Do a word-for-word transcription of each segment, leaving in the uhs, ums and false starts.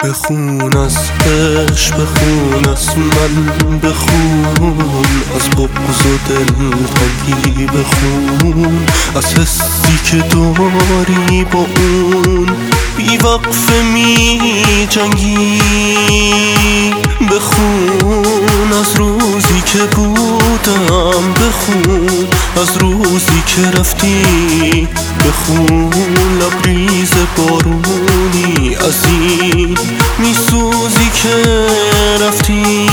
بخون از عشق، بخون از من، بخون از بغض و دلتنگی، بخون از حسی که داری با اون بی وقفه می جنگی. بخون از روزی که بودم، بخون از روزی که رفتی، بخون لبریز بارونی از این میسوزی که رفتی.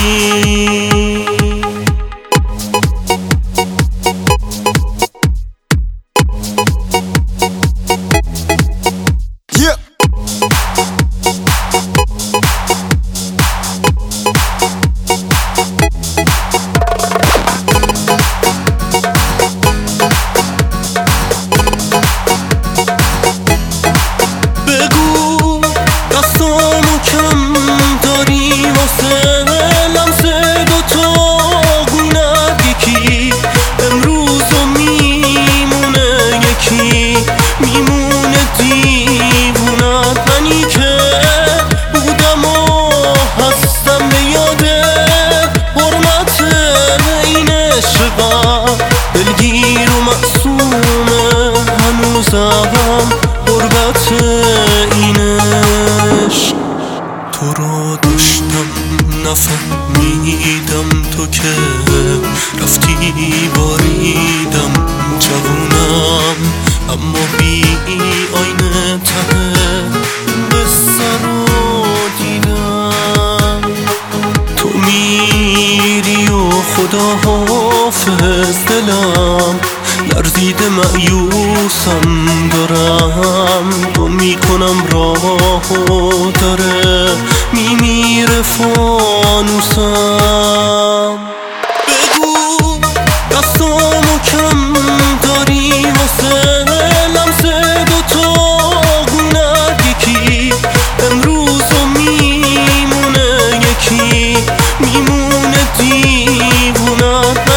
دلگیر و معصومه هنوزم غربت اینش. تو رو داشتم نفهمیدم، تو که رفتی باریدم جوونم، اما بی آینه ته به سر رو دیدم. تو میری و خدا حافظ، دلم لرزیده مایوسم دارم، گم میکنم راهو داره میمیره فانوسم. بگو دستامو کم داری واسه لمس دوتا گونت یکی، امروزو میمونه یکی، میمونه دیوونت